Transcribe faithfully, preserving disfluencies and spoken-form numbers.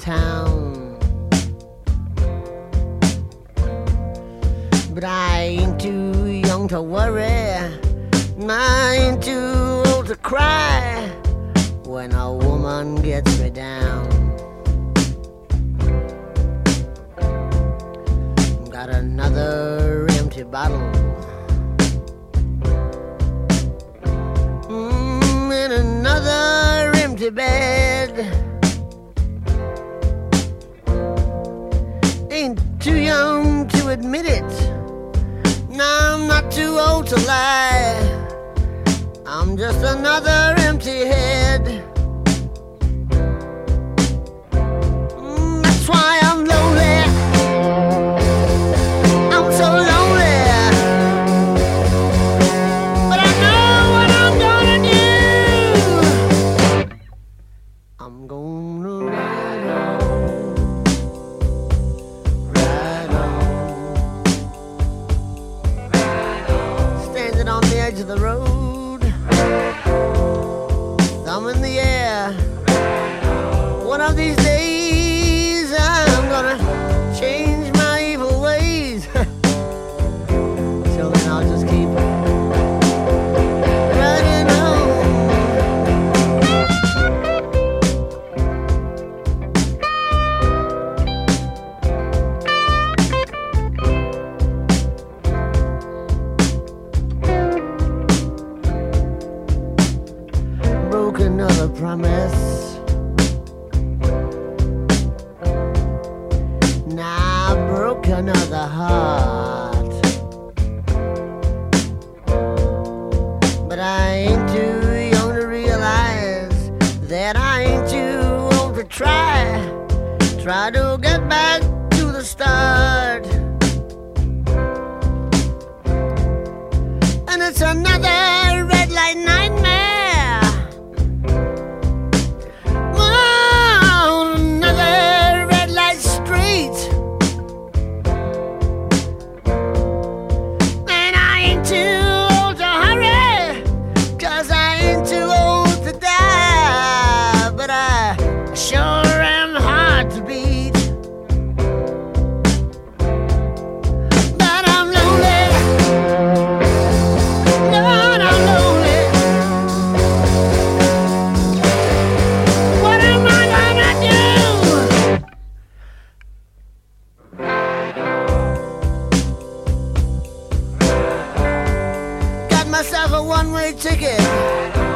town. But I ain't too young to worry, I ain't too old to cry when a woman gets me down. Got another empty bottle, mm, and another empty bed. Ain't too young to admit it, no, I'm not too old to lie. I'm just another empty head. Mm, that's why I'm lonely. I'm so lonely. But I know what I'm gonna do. I'm gonna ride on, ride on, ride on. Standing on the edge of the road, thumb in the air. One of these days I'm gonna change my evil ways. Till then I'll just keep riding on. Broke another promise, now I broke another heart. But I ain't too young to realize that I ain't too old to try, try to get back to the start. And it's another red light nightmare. Oh, another red light street. And I ain't too old to hurry, 'cause I ain't too old to die. But I sure am hard to beat. But I'm lonely. Lord, I'm lonely. What am I gonna do? Got myself a one-way ticket